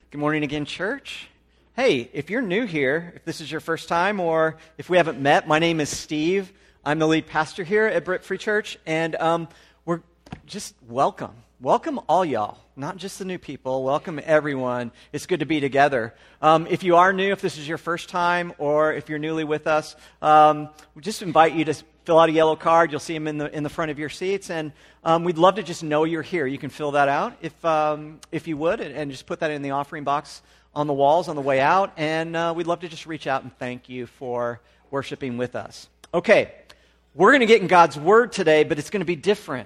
Good morning again, church. Hey, if you're new here, if this is your first time, or if we haven't met, my name is Steve. I'm the lead pastor here at Britt Free Church, and we're just welcome. Welcome all y'all, not just the new people. Welcome everyone. It's good to be together. If you are new, if this is your first time, or if you're newly with us, we just invite you to fill out a yellow card. You'll see them in the front of your seats, and we'd love to just know you're here. You can fill that out if you would, and just put that in the offering box on the walls on the way out, and we'd love to just reach out and thank you for worshiping with us. Okay, we're going to get in God's Word today, but it's going to be different.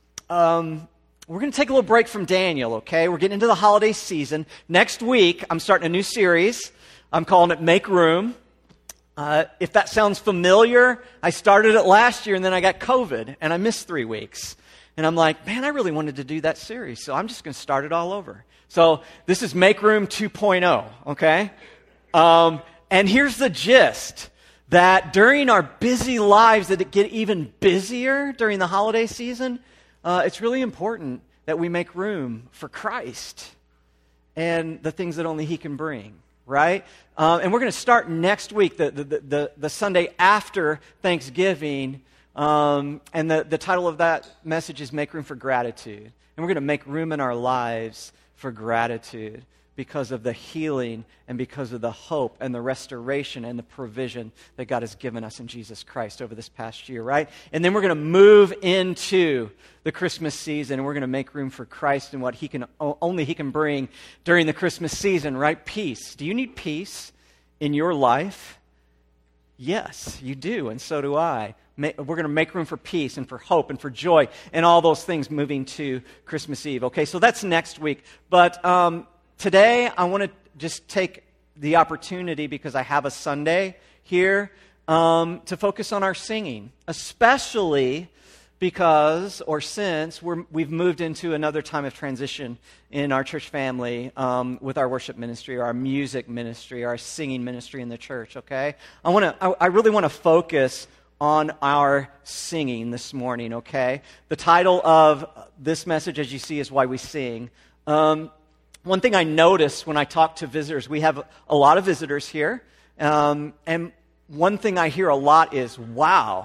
We're going to take a little break from Daniel, okay? We're getting into the holiday season. Next week, I'm starting a new series. I'm calling it Make Room. If that sounds familiar, I started it last year, and then I got COVID, and I missed 3 weeks. And I'm like, man, I really wanted to do that series, so I'm just going to start it all over. So this is Make Room 2.0, okay? And here's the gist, that during our busy lives that get even busier during the holiday season, it's really important that we make room for Christ and the things that only He can bring, right? And we're going to start next week, the Sunday after Thanksgiving, and the title of that message is Make Room for Gratitude. And we're going to make room in our lives for gratitude because of the healing and because of the hope and the restoration and the provision that God has given us in Jesus Christ over this past year, right? And then we're going to move into the Christmas season, and we're going to make room for Christ and what only He can bring during the Christmas season, right? Peace. Do you need peace in your life? Yes, you do, and so do I. We're going to make room for peace and for hope and for joy and all those things moving to Christmas Eve. Okay, so that's next week. But today, I want to just take the opportunity, because I have a Sunday here, to focus on our singing, especially because, or since, we've moved into another time of transition in our church family with our worship ministry, or our music ministry, our singing ministry in the church, okay? I really want to focus on our singing this morning, okay? The title of this message, as you see, is Why We Sing. One thing I notice when I talk to visitors, we have a lot of visitors here, and one thing I hear a lot is, wow,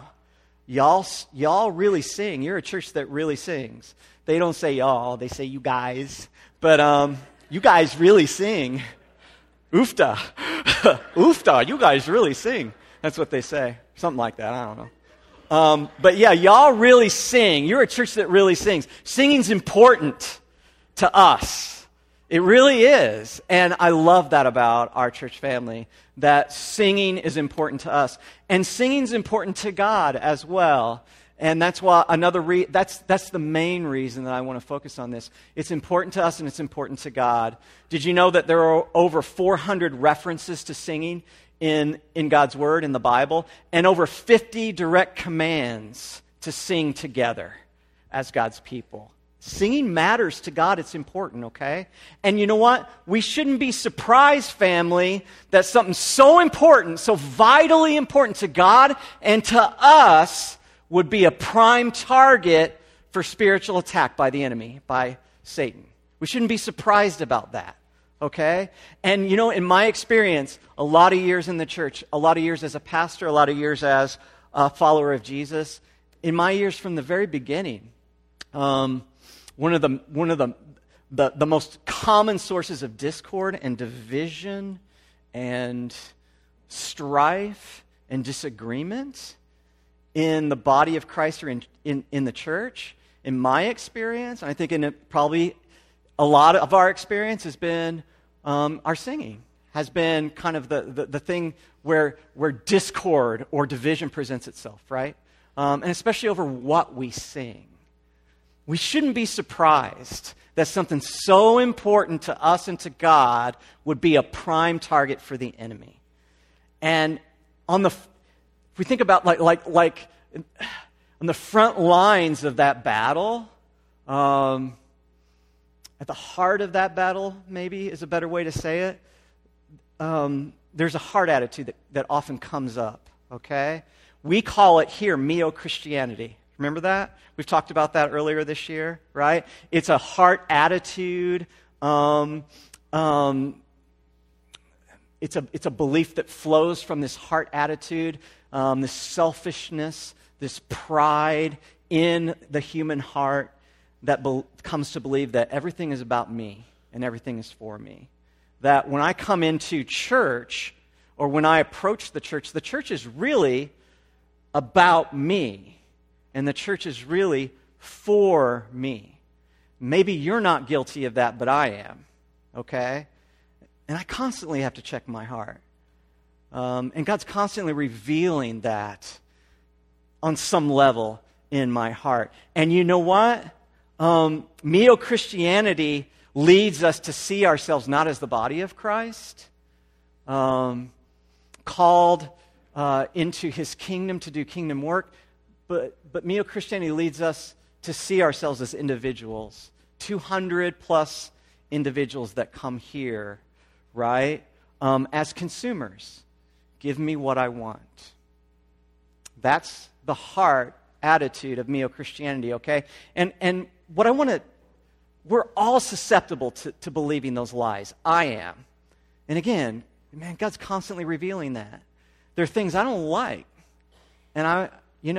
y'all really sing. You're a church that really sings. They don't say y'all, they say you guys, but you guys really sing. Oofta. Oofta, you guys really sing. That's what they say. Something like that, I don't know. But yeah, y'all really sing. You're a church that really sings. Singing's important to us. It really is. And I love that about our church family, that singing is important to us. And singing's important to God as well. And that's why that's the main reason that I want to focus on this. It's important to us and it's important to God. Did you know that there are over 400 references to singing in God's Word, in the Bible, and over 50 direct commands to sing together as God's people? Singing matters to God. It's important, okay? And you know what? We shouldn't be surprised, family, that something so important, so vitally important to God and to us would be a prime target for spiritual attack by the enemy, by Satan. We shouldn't be surprised about that, okay? And you know, in my experience, a lot of years in the church, a lot of years as a pastor, a lot of years as a follower of Jesus, in my years from the very beginning, one of the most common sources of discord and division and strife and disagreement in the body of Christ or in the church, in my experience, and I think probably a lot of our experience has been our singing, has been kind of the thing where discord or division presents itself, right? And especially over what we sing. We shouldn't be surprised that something so important to us and to God would be a prime target for the enemy. And if we think about like on the front lines of that battle, at the heart of that battle, maybe is a better way to say it, there's a heart attitude that often comes up, okay? We call it here Neo-Christianity. Remember that? We've talked about that earlier this year, right? It's a heart attitude it's a belief that flows from this heart attitude, this selfishness, this pride in the human heart that comes to believe that everything is about me and everything is for me. That when I come into church or when I approach the church is really about me, and the church is really for me. Maybe you're not guilty of that, but I am, okay? And I constantly have to check my heart. And God's constantly revealing that on some level in my heart. And you know what? Neo-Christianity leads us to see ourselves not as the body of Christ, called into his kingdom to do kingdom work, but Neo-Christianity leads us to see ourselves as individuals, 200 plus individuals that come here, right? As consumers. Give me what I want. That's the heart attitude of Neo-Christianity, okay? And what I want to, we're all susceptible to believing those lies. I am. And again, man, God's constantly revealing that. There are things I don't like. And I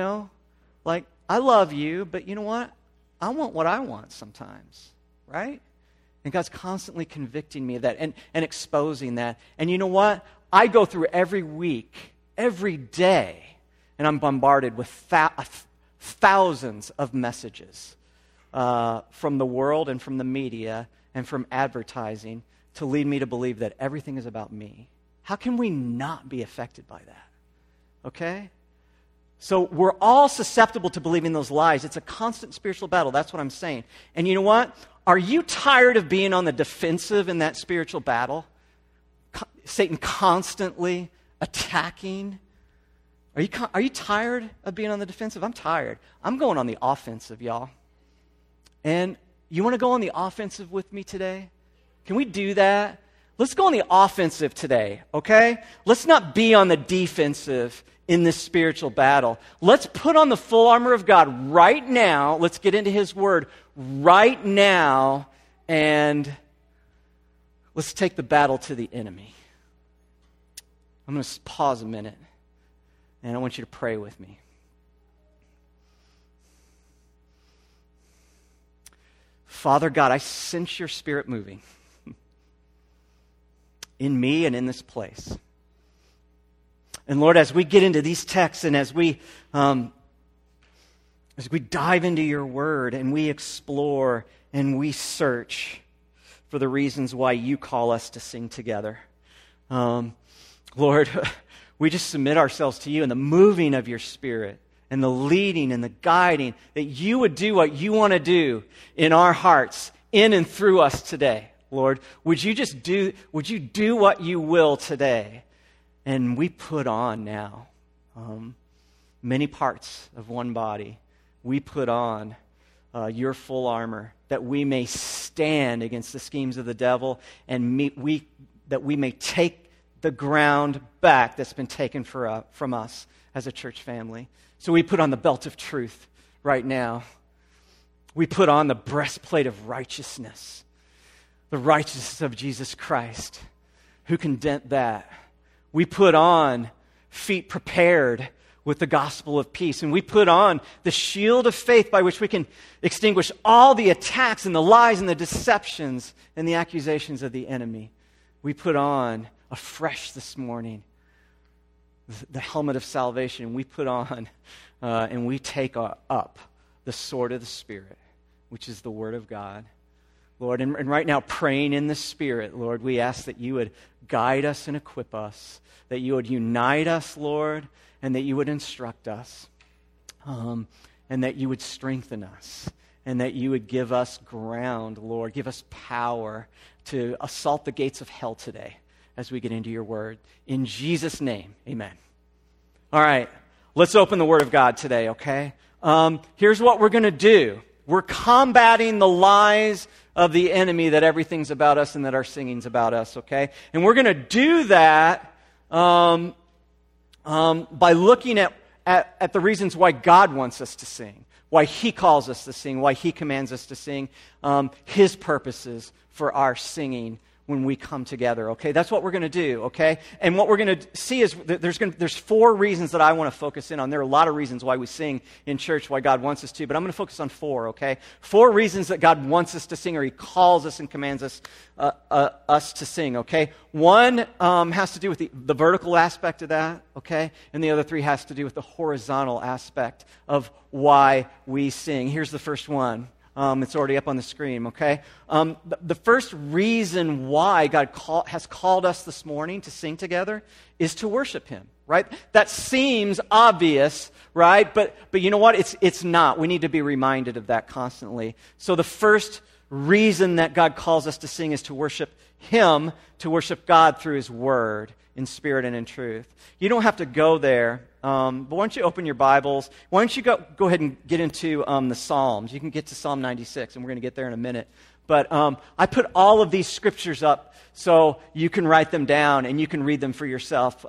love you, but you know what? I want what I want sometimes, right? And God's constantly convicting me of that and exposing that. And you know what? I go through every week, every day, and I'm bombarded with thousands of messages from the world and from the media and from advertising to lead me to believe that everything is about me. How can we not be affected by that? Okay? So we're all susceptible to believing those lies. It's a constant spiritual battle. That's what I'm saying. And you know what? Are you tired of being on the defensive in that spiritual battle? Satan constantly attacking. Are you tired of being on the defensive? I'm tired. I'm going on the offensive, y'all. And you want to go on the offensive with me today? Can we do that? Let's go on the offensive today, okay? Let's not be on the defensive in this spiritual battle. Let's put on the full armor of God right now. Let's get into His Word right now, and let's take the battle to the enemy. I'm going to pause a minute, and I want you to pray with me. Father God, I sense your Spirit moving in me and in this place. And Lord, as we get into these texts and as we dive into your word and we explore and we search for the reasons why you call us to sing together, Lord, we just submit ourselves to you and the moving of your Spirit and the leading and the guiding, that you would do what you want to do in our hearts, in and through us today. Lord, would you do what you will today? And we put on now many parts of one body. We put on your full armor that we may stand against the schemes of the devil and that we may take the ground back that's been taken from us as a church family. So we put on the belt of truth right now. We put on the breastplate of righteousness, the righteousness of Jesus Christ. Who can dent that? We put on feet prepared with the gospel of peace. And we put on the shield of faith by which we can extinguish all the attacks and the lies and the deceptions and the accusations of the enemy. We put on afresh this morning the helmet of salvation. We put on and we take up the sword of the Spirit, which is the Word of God. Lord, and right now, praying in the Spirit, Lord, we ask that you would guide us and equip us, that you would unite us, Lord, and that you would instruct us, and that you would strengthen us, and that you would give us ground, Lord, give us power to assault the gates of hell today as we get into your word. In Jesus' name, amen. All right, let's open the Word of God today, okay? Here's what we're going to do. We're combating the lies of the enemy that everything's about us and that our singing's about us, okay? And we're going to do that by looking at the reasons why God wants us to sing, why He calls us to sing, why He commands us to sing, His purposes for our singing when we come together, okay? That's what we're going to do, okay? And what we're going to see is there's 4 reasons that I want to focus in on. There are a lot of reasons why we sing in church, why God wants us to, but I'm going to focus on 4, okay? 4 reasons that God wants us to sing, or He calls us and commands us to sing, okay? 1 has to do with the vertical aspect of that, okay? And the other 3 has to do with the horizontal aspect of why we sing. Here's the first one. It's already up on the screen, okay? The first reason why God has called us this morning to sing together is to worship Him, right? That seems obvious, right? But you know what? It's not. We need to be reminded of that constantly. So the first reason that God calls us to sing is to worship Him, to worship God through His Word, in spirit and in truth. You don't have to go there, but why don't you open your Bibles? Why don't you go ahead and get into the Psalms? You can get to Psalm 96, and we're going to get there in a minute. But I put all of these scriptures up so you can write them down and you can read them for yourself.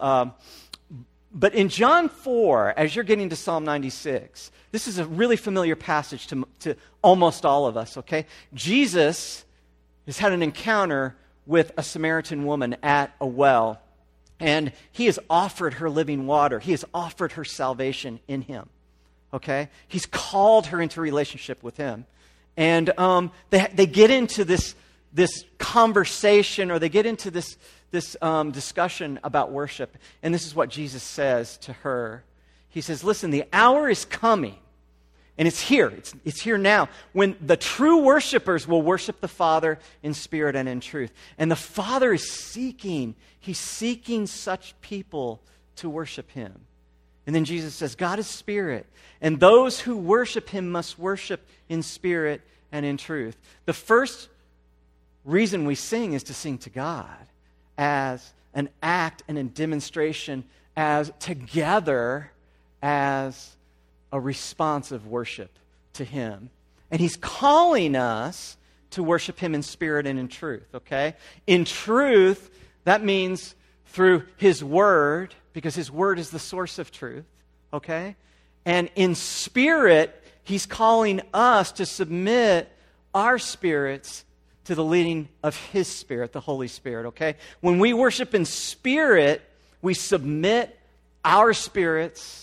But in John 4, as you're getting to Psalm 96, this is a really familiar passage to almost all of us, okay? Jesus has had an encounter with a Samaritan woman at a well. And He has offered her living water. He has offered her salvation in Him. Okay? He's called her into relationship with Him. And they get into this conversation, or they get into this discussion about worship. And this is what Jesus says to her. He says, listen, the hour is coming. And it's here. It's here now. When the true worshipers will worship the Father in spirit and in truth. And the Father is seeking. He's seeking such people to worship Him. And then Jesus says, God is spirit. And those who worship Him must worship in spirit and in truth. The first reason we sing is to sing to God as an act and a demonstration, as together as a response of worship to Him. And He's calling us to worship Him in spirit and in truth, okay? In truth, that means through His Word, because His Word is the source of truth, okay? And in spirit, He's calling us to submit our spirits to the leading of His Spirit, the Holy Spirit, okay? When we worship in spirit, we submit our spirits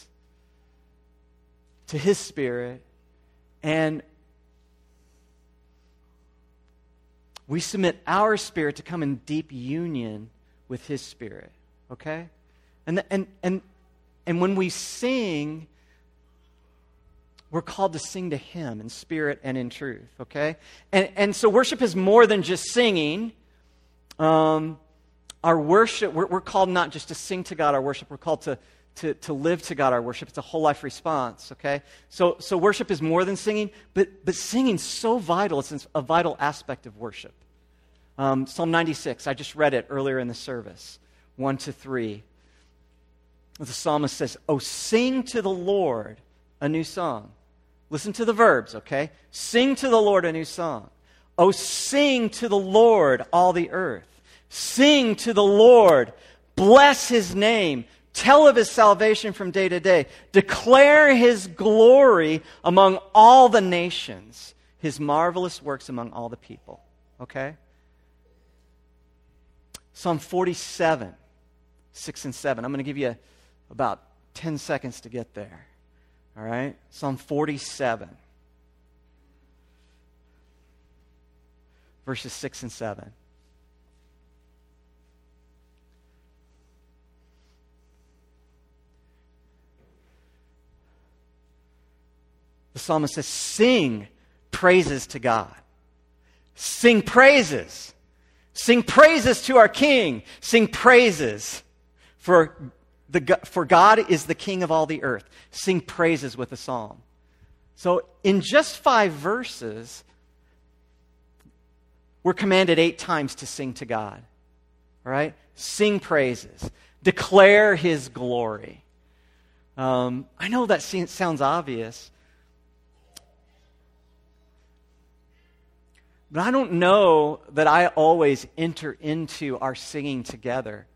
to His Spirit, and we submit our spirit to come in deep union with His Spirit, okay? And when we sing, we're called to sing to Him in spirit and in truth, okay? And so worship is more than just singing. Our worship, we're called not just to sing to God our worship, we're called to live to God our worship. It's a whole life response, okay? So worship is more than singing, but singing's so vital. It's a vital aspect of worship. Psalm 96, I just read it earlier in the service, 1-3. The psalmist says, "Oh, sing to the Lord a new song." Listen to the verbs, okay? Sing to the Lord a new song. "Oh, sing to the Lord all the earth. Sing to the Lord. Bless His name. Tell of His salvation from day to day. Declare His glory among all the nations, His marvelous works among all the people." Okay? Psalm 47, 6 and 7. I'm going to give you about 10 seconds to get there. All right? Psalm 47, verses 6 and 7. The psalmist says, sing praises to God. Sing praises. Sing praises to our King. Sing praises. For God is the King of all the earth. Sing praises with a psalm. So in just 5 verses, we're commanded 8 times to sing to God. All right? Sing praises. Declare His glory. I know that sounds obvious, but I don't know that I always enter into our singing together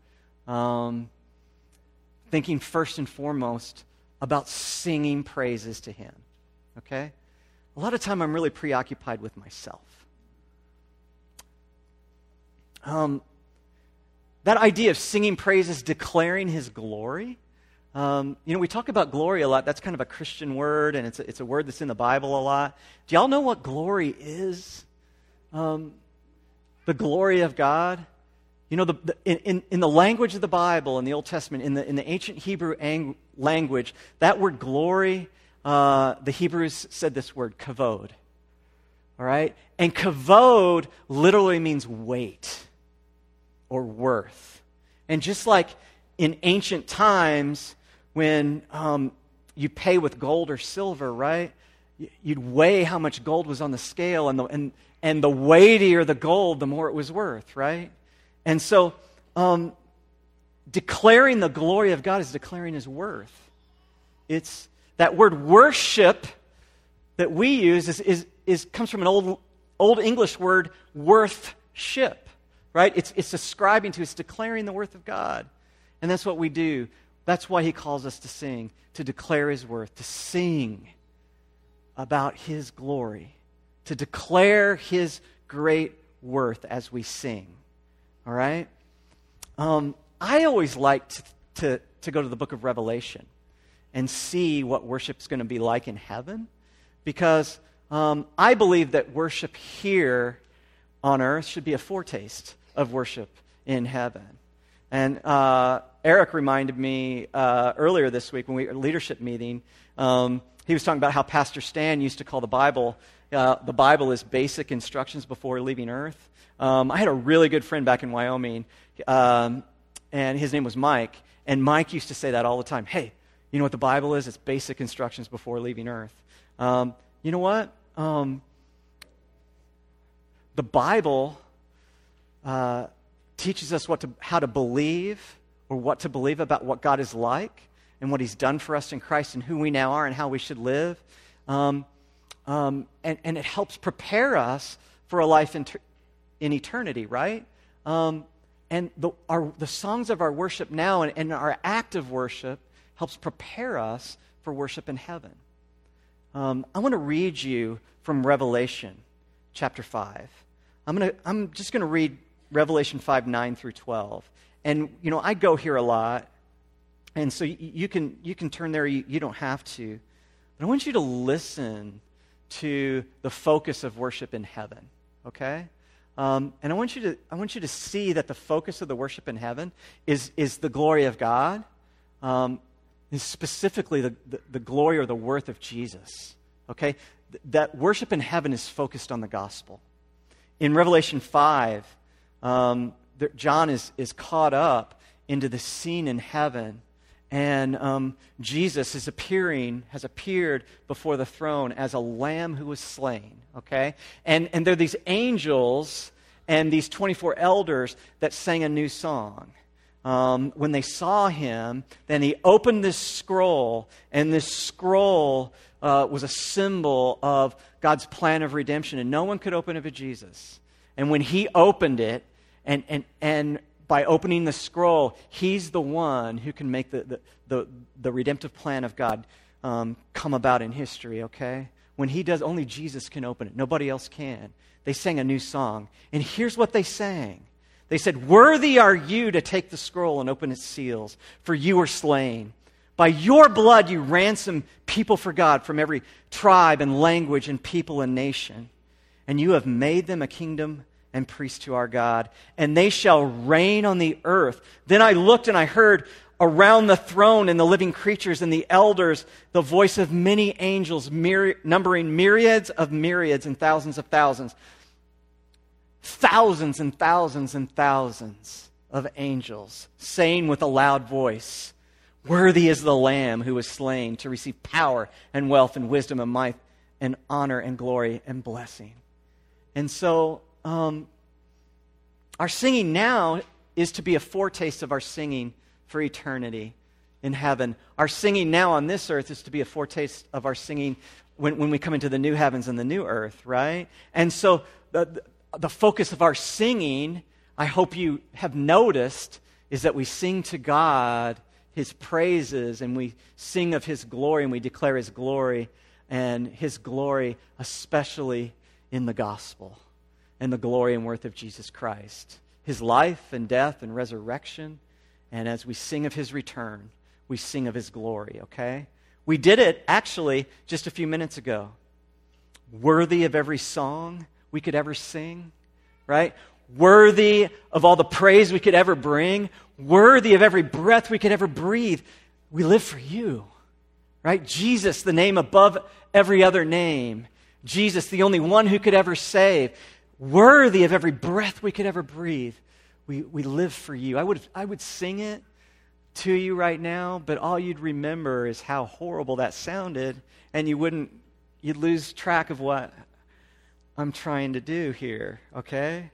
thinking first and foremost about singing praises to Him. Okay? A lot of time I'm really preoccupied with myself. that idea of singing praises, declaring His glory. We talk about glory a lot. That's kind of a Christian word, and it's a word that's in the Bible a lot. Do y'all know what glory is? The glory of God. In the language of the Bible, in the Old Testament, in the ancient Hebrew language, that word glory, the Hebrews said this word, kavod. All right? And kavod literally means weight or worth. And just like in ancient times, when you pay with gold or silver, right? You'd weigh how much gold was on the scale, and the weightier the gold, the more it was worth, right? And so, declaring the glory of God is declaring His worth. It's that word worship that we use comes from an old English word, worthship, right? It's ascribing to, it's declaring the worth of God, and that's what we do. That's why He calls us to sing, to declare His worth, to sing about His glory, to declare His great worth as we sing. All right? I always like to go to the book of Revelation and see what worship's going to be like in heaven, because I believe that worship here on earth should be a foretaste of worship in heaven. And Eric reminded me earlier this week when we were at a leadership meeting, he was talking about how Pastor Stan used to call the Bible is basic instructions before leaving earth. I had a really good friend back in Wyoming, and his name was Mike, and Mike used to say that all the time. Hey, you know what the Bible is? It's basic instructions before leaving earth. You know what? The Bible teaches us how to believe, or what to believe about what God is like and what He's done for us in Christ and who we now are and how we should live. And it helps prepare us for a life in eternity, right? And the songs of our worship now and our act of worship helps prepare us for worship in heaven. I want to read you from Revelation chapter 5. I'm just going to read Revelation 5, 9 through 12. And, I go here a lot, and so you can turn there, you don't have to. But I want you to listen to the focus of worship in heaven, okay? And I want you to see that the focus of the worship in heaven is the glory of God, is specifically the glory or the worth of Jesus, okay? That worship in heaven is focused on the gospel. In Revelation 5, John is caught up into the scene in heaven, and Jesus has appeared before the throne as a lamb who was slain, okay? And there are these angels and these 24 elders that sang a new song. When they saw Him, then He opened this scroll, and this scroll was a symbol of God's plan of redemption, and no one could open it but Jesus. And when He opened it, and by opening the scroll, He's the one who can make the redemptive plan of God come about in history, okay? When He does, only Jesus can open it. Nobody else can. They sang a new song. And here's what they sang. They said, "Worthy are you to take the scroll and open its seals, for you were slain. By your blood you ransomed people for God from every tribe and language and people and nation. And you have made them a kingdom and priests to our God, and they shall reign on the earth." Then I looked and I heard around the throne and the living creatures and the elders the voice of many angels, numbering myriads of myriads and thousands of thousands. Thousands and thousands and thousands of angels, saying with a loud voice, "Worthy is the Lamb who was slain to receive power and wealth and wisdom and might and honor and glory and blessing." And so, our singing now is to be a foretaste of our singing for eternity in heaven. Our singing now on this earth is to be a foretaste of our singing when we come into the new heavens and the new earth, right? And so the focus of our singing, I hope you have noticed, is that we sing to God His praises, and we sing of His glory, and we declare His glory, and His glory especially in the gospel and the glory and worth of Jesus Christ. his life and death and resurrection. And as we sing of his return, we sing of his glory, okay? We did it, actually, just a few minutes ago. Worthy of every song we could ever sing, right? Worthy of all the praise we could ever bring. Worthy of every breath we could ever breathe. We live for you, right? Jesus, the name above every other name. Jesus, the only one who could ever save. Worthy of every breath we could ever breathe. We live for you. I would sing it to you right now, but all you'd remember is how horrible that sounded, and you'd lose track of what I'm trying to do here, okay?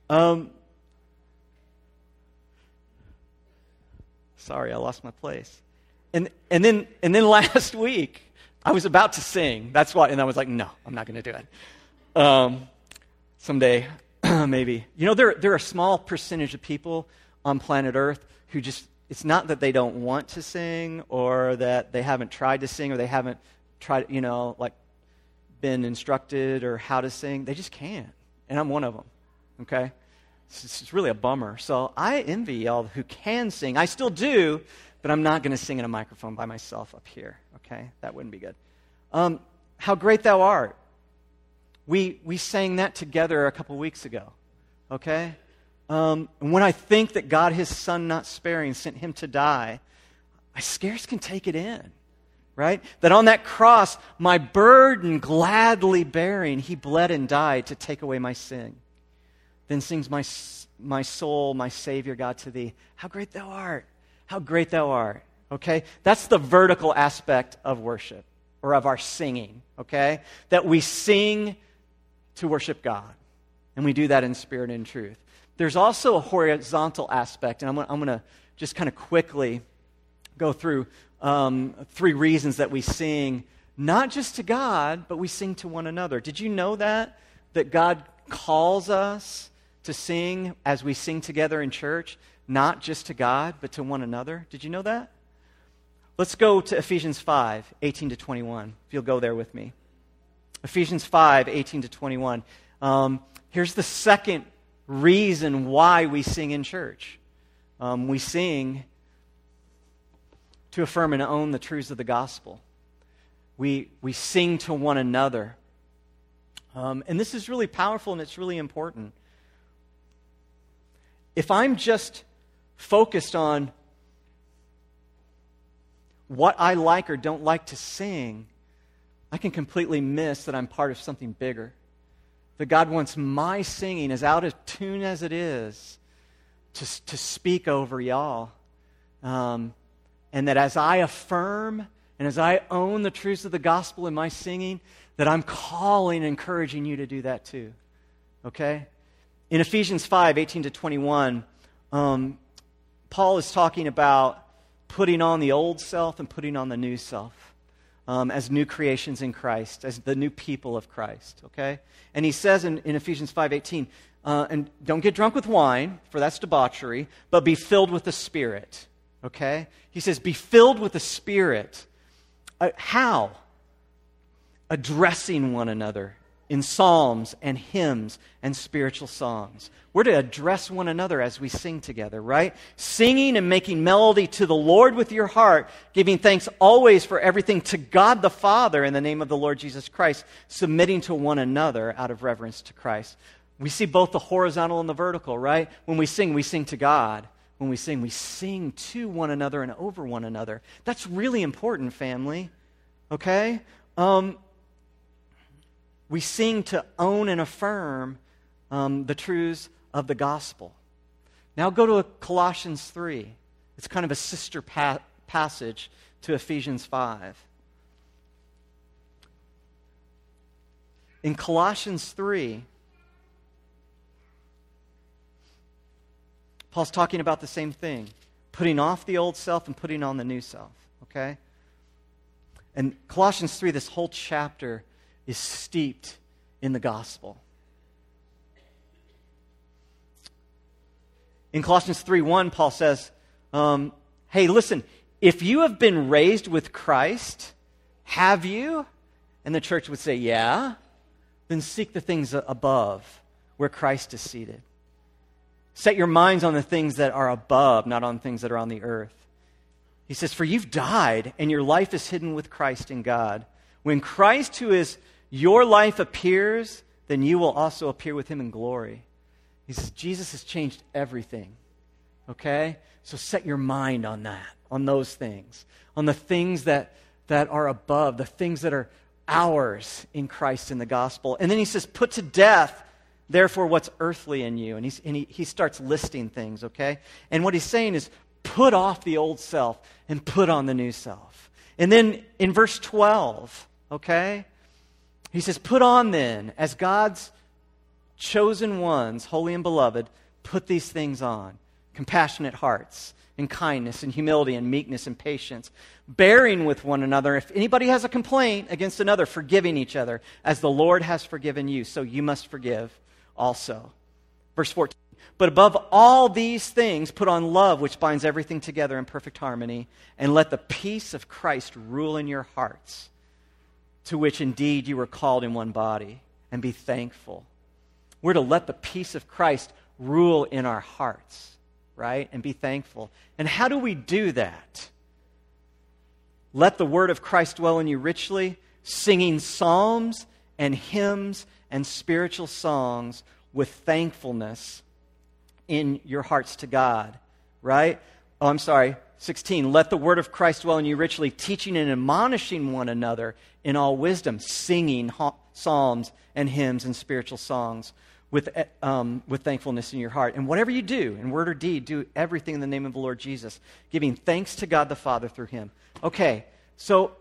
Sorry, I lost my place. And then last week, I was about to sing. That's why, and I was like, no, I'm not going to do it. Someday, maybe. You know, there are a small percentage of people on planet Earth who just, it's not that they don't want to sing or that they haven't tried to sing or they haven't tried, been instructed or how to sing. They just can't. And I'm one of them, okay? It's really a bummer. So I envy y'all who can sing. I still do, but I'm not going to sing in a microphone by myself up here, okay? That wouldn't be good. How great thou art. We sang that together a couple weeks ago, okay? And when I think that God, his son not sparing, sent him to die, I scarce can take it in, right? That on that cross, my burden gladly bearing, he bled and died to take away my sin. Then sings my soul, my Savior God, to thee. How great thou art. How great thou art. Okay? That's the vertical aspect of worship, or of our singing, okay? That we sing to worship God. And we do that in spirit and truth. There's also a horizontal aspect, and I'm going to just kind of quickly go through 3 reasons that we sing, not just to God, but we sing to one another. Did you know that God calls us to sing as we sing together in church, not just to God, but to one another? Did you know that? Let's go to Ephesians 5, 18 to 21, if you'll go there with me. Ephesians 5, 18 to 21. Here's the second reason why we sing in church. We sing to affirm and own the truths of the gospel. We sing to one another. And this is really powerful and it's really important. If I'm just focused on what I like or don't like to sing, I can completely miss that I'm part of something bigger. That God wants my singing, as out of tune as it is, to speak over y'all. And that as I affirm and as I own the truths of the gospel in my singing, that I'm calling and encouraging you to do that too. Okay? In Ephesians 5, 18 to 21, Paul is talking about putting on the old self and putting on the new self as new creations in Christ, as the new people of Christ, okay? And he says in Ephesians 5:18, and don't get drunk with wine, for that's debauchery, but be filled with the Spirit, okay? He says, be filled with the Spirit. How? Addressing one another in psalms and hymns and spiritual songs. We're to address one another as we sing together, right? Singing and making melody to the Lord with your heart, giving thanks always for everything to God the Father in the name of the Lord Jesus Christ, submitting to one another out of reverence to Christ. We see both the horizontal and the vertical, right? When we sing to God. When we sing to one another and over one another. That's really important, family. Okay? We sing to own and affirm the truths of the gospel. Now go to Colossians 3. It's kind of a sister passage to Ephesians 5. In Colossians 3, Paul's talking about the same thing. Putting off the old self and putting on the new self. Okay? And Colossians 3, this whole chapter is steeped in the gospel. In Colossians 3:1, Paul says, hey, listen, if you have been raised with Christ, have you? And the church would say, yeah. Then seek the things above, where Christ is seated. Set your minds on the things that are above, not on things that are on the earth. He says, for you've died, and your life is hidden with Christ in God. When Christ, who is your life, appears, then you will also appear with him in glory. He says, Jesus has changed everything. Okay? So set your mind on that, on those things, on the things that are above, the things that are ours in Christ in the gospel. And then he says, put to death, therefore, what's earthly in you. And he starts listing things, okay? And what he's saying is, put off the old self and put on the new self. And then in verse 12, okay, he says, put on then, as God's chosen ones, holy and beloved, put these things on. Compassionate hearts, and kindness, and humility, and meekness, and patience, bearing with one another. If anybody has a complaint against another, forgiving each other, as the Lord has forgiven you, so you must forgive also. Verse 14, but above all these things, put on love, which binds everything together in perfect harmony, and let the peace of Christ rule in your hearts, to which indeed you were called in one body, and be thankful. We're to let the peace of Christ rule in our hearts, right? And be thankful. And how do we do that? Let the word of Christ dwell in you richly, singing psalms and hymns and spiritual songs with thankfulness in your hearts to God, right? 16. Let the word of Christ dwell in you richly, teaching and admonishing one another in all wisdom, singing psalms and hymns and spiritual songs with thankfulness in your heart. And whatever you do, in word or deed, do everything in the name of the Lord Jesus, giving thanks to God the Father through him. Okay, so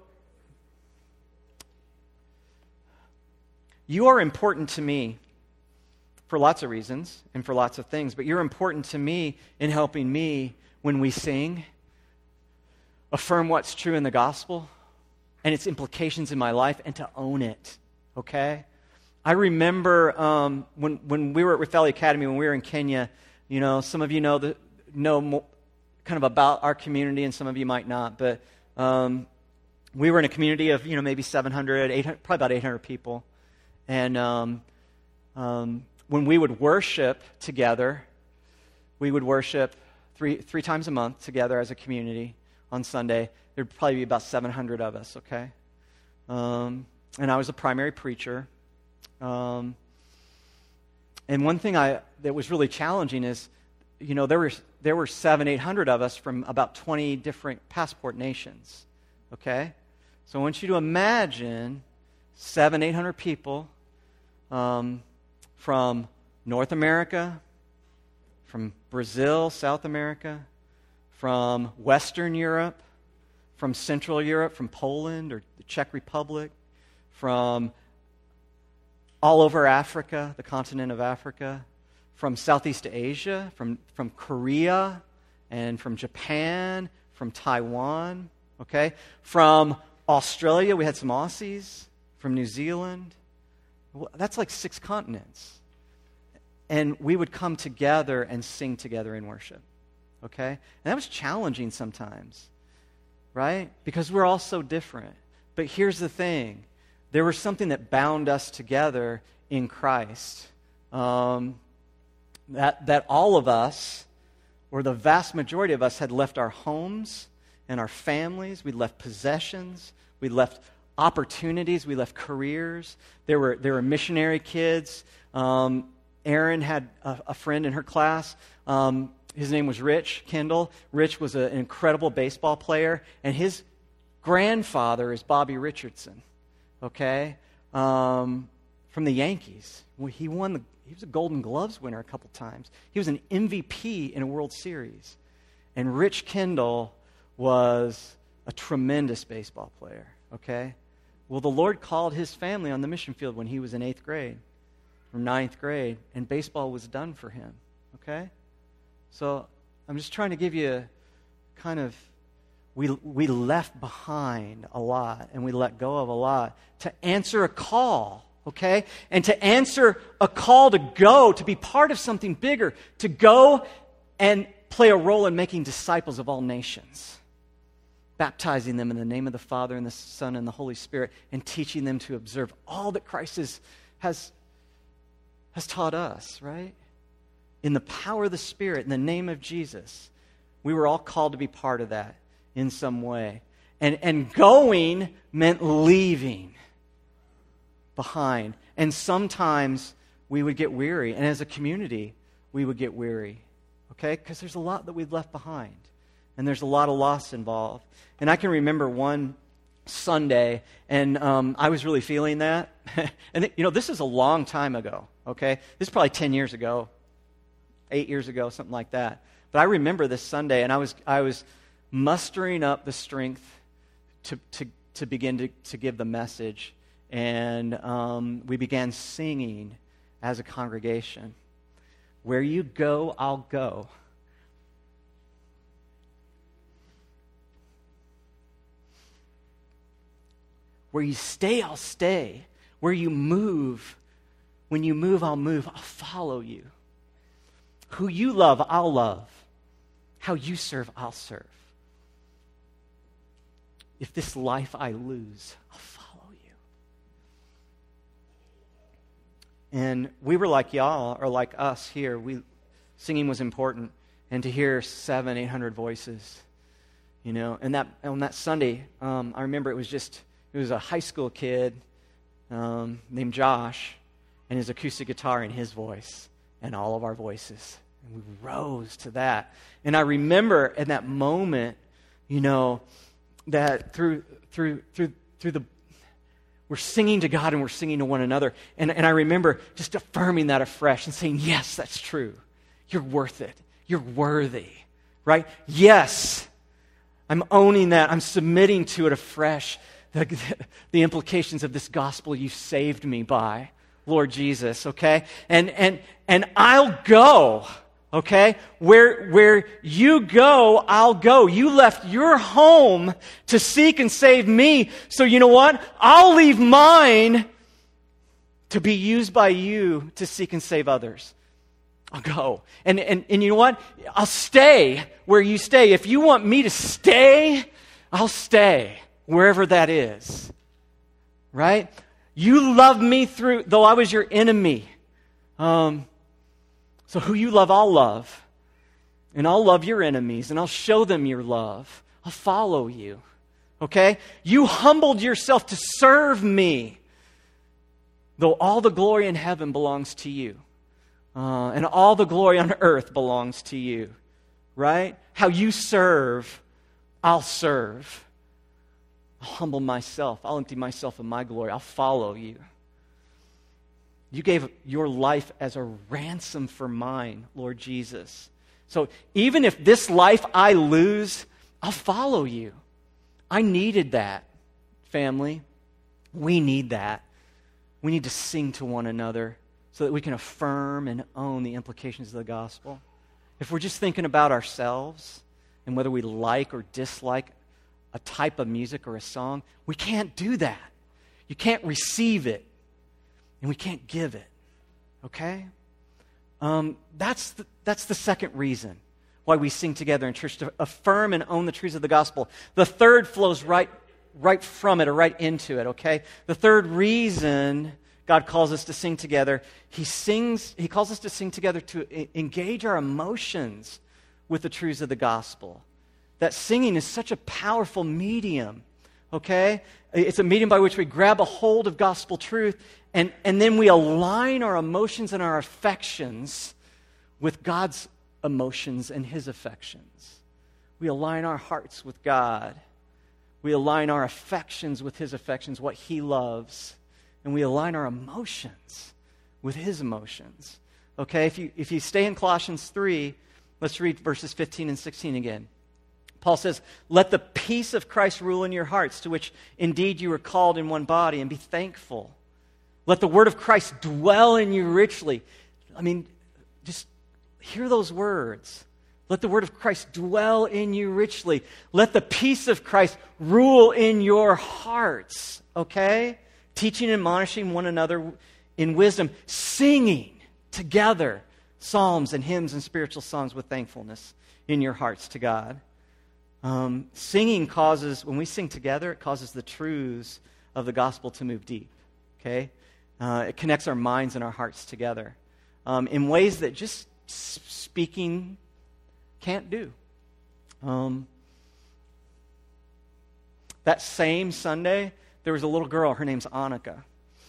you are important to me for lots of reasons and for lots of things, but you're important to me in helping me when we sing, affirm what's true in the gospel and its implications in my life, and to own it, okay? I remember when we were at Rift Valley Academy, when we were in Kenya, some of you know more, kind of about our community, and some of you might not, but we were in a community of, maybe 700, 800, probably about 800 people. And when we would worship together, we would worship three times a month together as a community on Sunday. There'd probably be about 700 of us, okay? And I was a primary preacher. And one thing that was really challenging is, there were 700-800 of us from about 20 different passport nations, okay? So I want you to imagine 700-800 people from North America, from Brazil, South America, from Western Europe, from Central Europe, from Poland or the Czech Republic, from all over Africa, the continent of Africa, from Southeast Asia, from Korea, and from Japan, from Taiwan, okay? From Australia, we had some Aussies, from New Zealand. Well, that's like 6 continents. And we would come together and sing together in worship, okay? And that was challenging sometimes, right? Because we're all so different. But here's the thing. There was something that bound us together in Christ. That all of us, or the vast majority of us, had left our homes and our families. We left possessions. We left opportunities. We left careers. There were missionary kids. Erin had a friend in her class. His name was Rich Kendall. Rich was an incredible baseball player, and his grandfather is Bobby Richardson. Okay, from the Yankees. He was a Golden Gloves winner a couple times. He was an MVP in a World Series. And Rich Kendall was a tremendous baseball player, okay? Well, the Lord called his family on the mission field when he was in 8th grade, or 9th grade, and baseball was done for him, okay? So I'm just trying to give you kind of, we left behind a lot, and we let go of a lot to answer a call, okay? And to answer a call to go, to be part of something bigger, to go and play a role in making disciples of all nations, baptizing them in the name of the Father and the Son and the Holy Spirit, and teaching them to observe all that Christ has taught us, right? in the power of the Spirit, in the name of Jesus. We were all called to be part of that in some way. And going meant leaving behind. And sometimes we would get weary. And as a community, we would get weary. Okay? Because there's a lot that we've left behind. And there's a lot of loss involved. And I can remember one Sunday, and I was really feeling that. And, this is a long time ago. Okay? This is probably 10 years ago, 8 years ago, something like that. But I remember this Sunday, and I was mustering up the strength to begin to give the message. And we began singing as a congregation. Where you go, I'll go. Where you stay, I'll stay. Where you move, when you move, I'll move. I'll follow you. Who you love, I'll love. How you serve, I'll serve. If this life I lose, I'll follow you. And we were like y'all, or like us here. Singing was important. And to hear 700, 800 voices, And on that Sunday, I remember it was a high school kid named Josh, and his acoustic guitar and his voice, and all of our voices. And we rose to that. And I remember in that moment, that through the we're singing to God and we're singing to one another. And I remember just affirming that afresh and saying, yes, that's true. You're worth it. You're worthy. Right? Yes. I'm owning that. I'm submitting to it afresh. The implications of this gospel you saved me by, Lord Jesus, okay? And I'll go. Okay? Where you go, I'll go. You left your home to seek and save me. So you know what? I'll leave mine to be used by you to seek and save others. I'll go. And you know what? I'll stay where you stay. If you want me to stay, I'll stay wherever that is. Right? You love me though I was your enemy. So who you love, I'll love. And I'll love your enemies, and I'll show them your love. I'll follow you. Okay? You humbled yourself to serve me, though all the glory in heaven belongs to you. And all the glory on earth belongs to you. Right? How you serve, I'll serve. I'll humble myself. I'll empty myself of my glory. I'll follow you. You gave your life as a ransom for mine, Lord Jesus. So even if this life I lose, I'll follow you. I needed that, family. We need that. We need to sing to one another so that we can affirm and own the implications of the gospel. If we're just thinking about ourselves and whether we like or dislike a type of music or a song, we can't do that. You can't receive it. And we can't give it, okay? That's the second reason why we sing together in church, to affirm and own the truths of the gospel. The third flows right from it or right into it, okay? The third reason God calls us to sing together, He calls us to sing together to engage our emotions with the truths of the gospel. That singing is such a powerful medium, okay? It's a medium by which we grab a hold of gospel truth, and then we align our emotions and our affections with God's emotions and His affections. We align our hearts with God. We align our affections with His affections, what He loves. And we align our emotions with His emotions. Okay, if you stay in Colossians 3, let's read verses 15 and 16 again. Paul says, "Let the peace of Christ rule in your hearts, to which indeed you were called in one body, and be thankful. Let the word of Christ dwell in you richly." I mean, just hear those words. Let the word of Christ dwell in you richly. Let the peace of Christ rule in your hearts. Okay? Teaching and admonishing one another in wisdom, singing together psalms and hymns and spiritual songs with thankfulness in your hearts to God. Singing causes, when we sing together, it causes the truths of the gospel to move deep. Okay? It connects our minds and our hearts together in ways that just speaking can't do. That same Sunday, there was a little girl. Her name's Annika.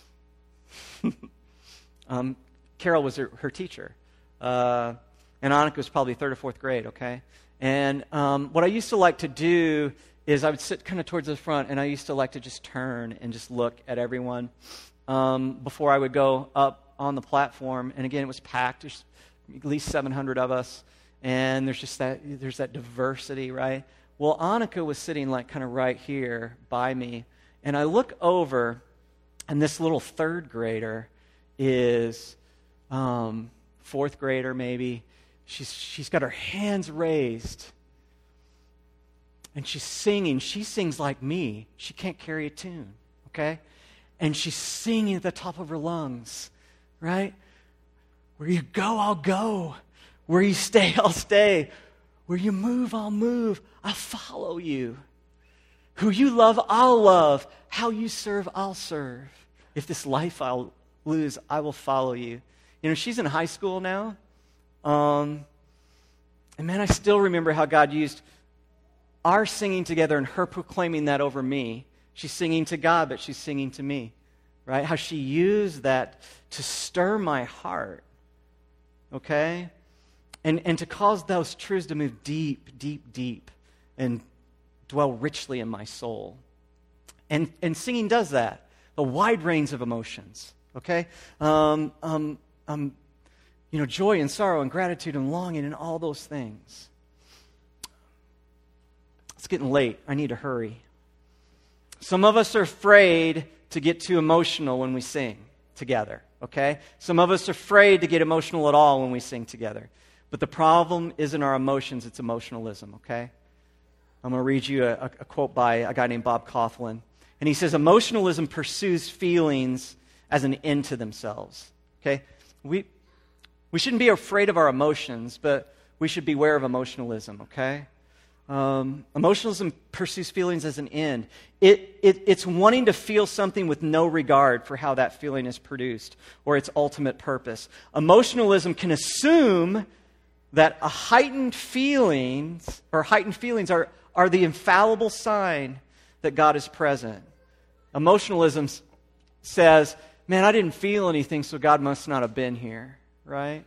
Carol was her teacher. And Annika was probably third or fourth grade, okay? And what I used to like to do is I would sit kind of towards the front, and I used to like to just turn and just look at everyone before I would go up on the platform. And again, it was packed. There's at least 700 of us, and there's that diversity, right? Well, Annika was sitting like kind of right here by me, and I look over, and this little third grader is fourth grader maybe. She's got her hands raised, and she's singing. She sings like me. She can't carry a tune, okay? And she's singing at the top of her lungs, right? Where you go, I'll go. Where you stay, I'll stay. Where you move, I'll move. I'll follow you. Who you love, I'll love. How you serve, I'll serve. If this life I'll lose, I will follow you. You know, she's in high school now. And man, I still remember how God used our singing together and her proclaiming that over me. She's singing to God, but she's singing to me, right? How she used that to stir my heart, okay? And to cause those truths to move deep, deep, deep and dwell richly in my soul. And singing does that. A wide range of emotions, okay? Joy and sorrow and gratitude and longing and all those things. It's getting late. I need to hurry. Some of us are afraid to get too emotional when we sing together, okay? Some of us are afraid to get emotional at all when we sing together. But the problem isn't our emotions, it's emotionalism, okay? I'm going to read you a quote by a guy named Bob Kauflin. And he says, emotionalism pursues feelings as an end to themselves, okay? We shouldn't be afraid of our emotions, but we should beware of emotionalism, okay? Emotionalism pursues feelings as an end. It's wanting to feel something with no regard for how that feeling is produced or its ultimate purpose. Emotionalism can assume that heightened feelings are the infallible sign that God is present. Emotionalism says, man, I didn't feel anything, so God must not have been here, right?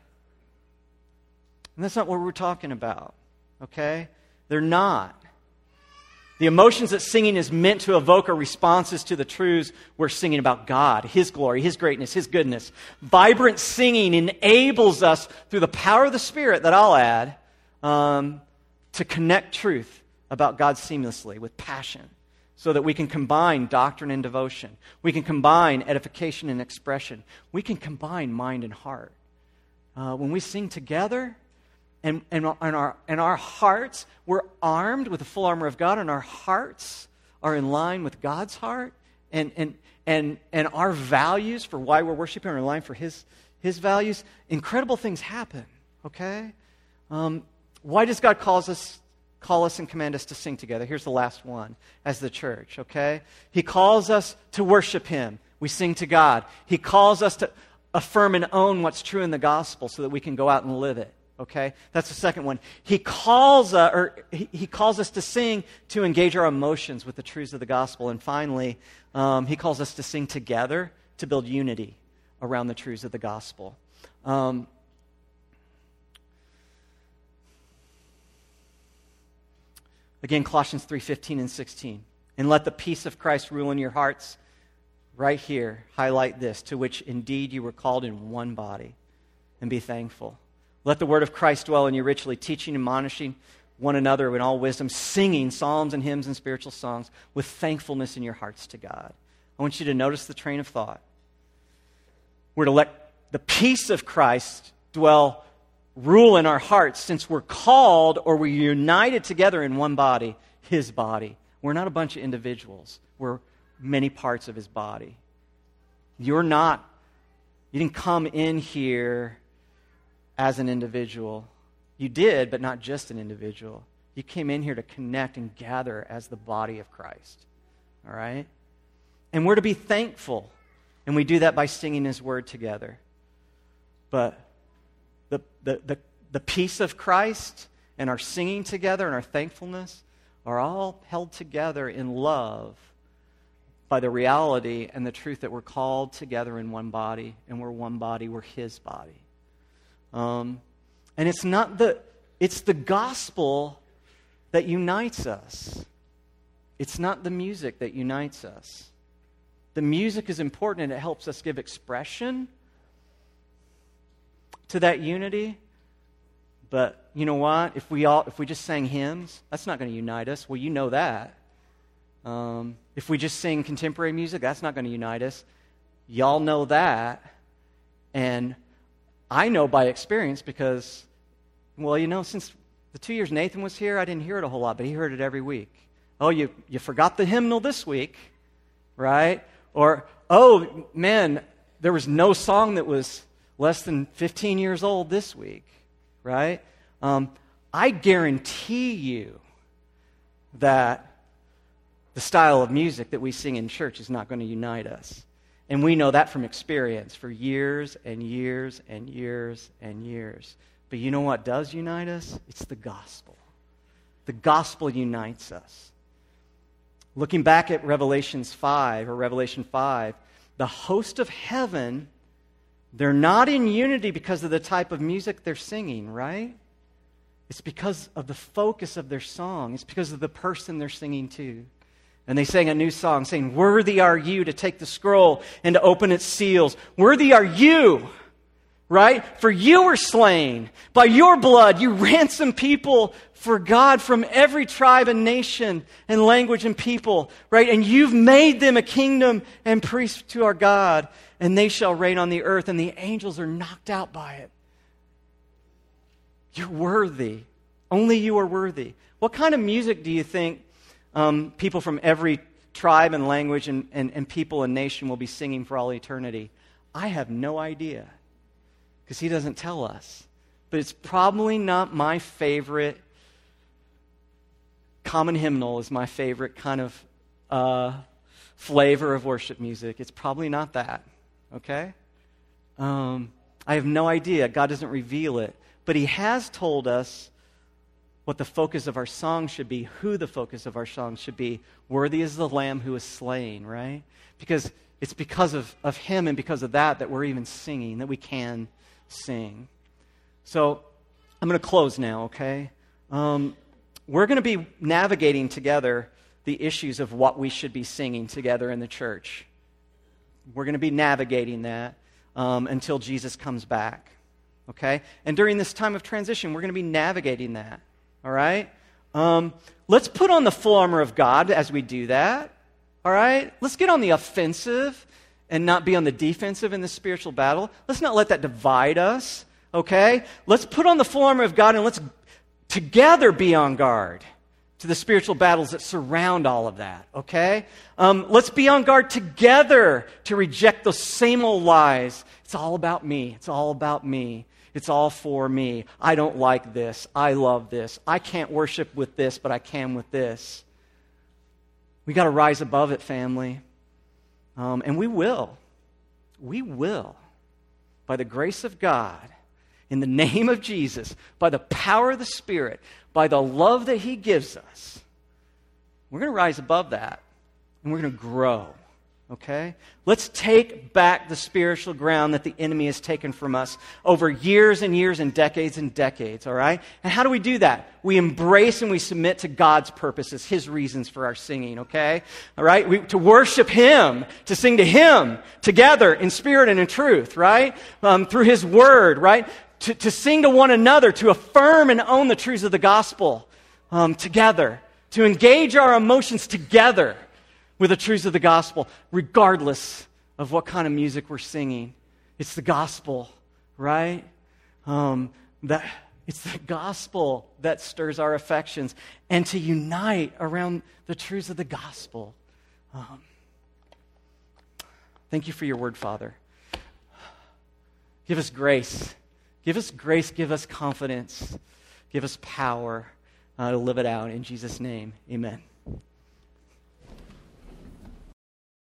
And that's not what we're talking about, okay? They're not. The emotions that singing is meant to evoke are responses to the truths we're singing about God, His glory, His greatness, His goodness. Vibrant singing enables us, through the power of the Spirit that I'll add, to connect truth about God seamlessly with passion so that we can combine doctrine and devotion. We can combine edification and expression. We can combine mind and heart. When we sing together, and our hearts, we're armed with the full armor of God, and our hearts are in line with God's heart, and our values for why we're worshiping are in line for His values. Incredible things happen, okay? Why does God call us and command us to sing together? Here's the last one, as the church, okay? He calls us to worship Him. We sing to God. He calls us to affirm and own what's true in the gospel so that we can go out and live it. Okay, that's the second one. He calls us to sing to engage our emotions with the truths of the gospel. And finally, He calls us to sing together to build unity around the truths of the gospel. Again, Colossians 3:15 and 16. And let the peace of Christ rule in your hearts. Right here, highlight this, to which indeed you were called in one body, and be thankful. Let the word of Christ dwell in you richly, teaching and admonishing one another in all wisdom, singing psalms and hymns and spiritual songs with thankfulness in your hearts to God. I want you to notice the train of thought. We're to let the peace of Christ rule in our hearts, since we're called or we're united together in one body, His body. We're not a bunch of individuals. We're many parts of His body. You didn't come in here as an individual. You did, but not just an individual. You came in here to connect and gather as the body of Christ. All right? And we're to be thankful. And we do that by singing His word together. But the peace of Christ and our singing together and our thankfulness are all held together in love by the reality and the truth that we're called together in one body, and we're one body, we're His body. And it's the gospel that unites us. It's not the music that unites us. The music is important and it helps us give expression to that unity. But you know what? If we just sang hymns, that's not going to unite us. Well, you know that. If we just sing contemporary music, that's not going to unite us. Y'all know that. And I know by experience because, well, since the 2 years Nathan was here, I didn't hear it a whole lot, but he heard it every week. Oh, you forgot the hymnal this week, right? Or, oh, man, there was no song that was less than 15 years old this week, right? I guarantee you that the style of music that we sing in church is not going to unite us. And we know that from experience for years and years and years and years. But you know what does unite us? It's the gospel. The gospel unites us. Looking back at Revelation 5, the host of heaven, they're not in unity because of the type of music they're singing, right? It's because of the focus of their song. It's because of the person they're singing to. And they sang a new song saying, "Worthy are you to take the scroll and to open its seals. Worthy are you, right? For you were slain. By your blood you ransomed people for God from every tribe and nation and language and people, right? And you've made them a kingdom and priests to our God, and they shall reign on the earth." And the angels are knocked out by it. You're worthy. Only you are worthy. What kind of music do you think people from every tribe and language and people and nation will be singing for all eternity? I have no idea, because He doesn't tell us. But it's probably not my favorite. Common hymnal is my favorite kind of flavor of worship music. It's probably not that, okay? I have no idea. God doesn't reveal it. But He has told us what the focus of our song should be, who the focus of our song should be. Worthy is the Lamb who was slain, right? Because it's because of Him and because of that we're even singing, that we can sing. So I'm going to close now, okay? We're going to be navigating together the issues of what we should be singing together in the church. We're going to be navigating that until Jesus comes back, okay? And during this time of transition, we're going to be navigating that. All right? Let's put on the full armor of God as we do that. All right? Let's get on the offensive and not be on the defensive in the spiritual battle. Let's not let that divide us. Okay? Let's put on the full armor of God and let's together be on guard to the spiritual battles that surround all of that. Okay? Let's be on guard together to reject those same old lies. It's all about me. It's all about me. It's all for me. I don't like this. I love this. I can't worship with this, but I can with this. We got to rise above it, family. And we will. We will. By the grace of God, in the name of Jesus, by the power of the Spirit, by the love that He gives us, we're going to rise above that. And we're going to grow. Okay? Let's take back the spiritual ground that the enemy has taken from us over years and years and decades, all right? And how do we do that? We embrace and we submit to God's purposes, His reasons for our singing, okay? All right? To worship Him, to sing to Him together in spirit and in truth, right? Through His Word, right? To sing to one another, to affirm and own the truths of the gospel together, to engage our emotions together with the truths of the gospel, regardless of what kind of music we're singing. It's the gospel, right? It's the gospel that stirs our affections, and to unite around the truths of the gospel. Thank you for your word, Father. Give us grace. Give us grace. Give us confidence. Give us power to live it out. In Jesus' name, amen.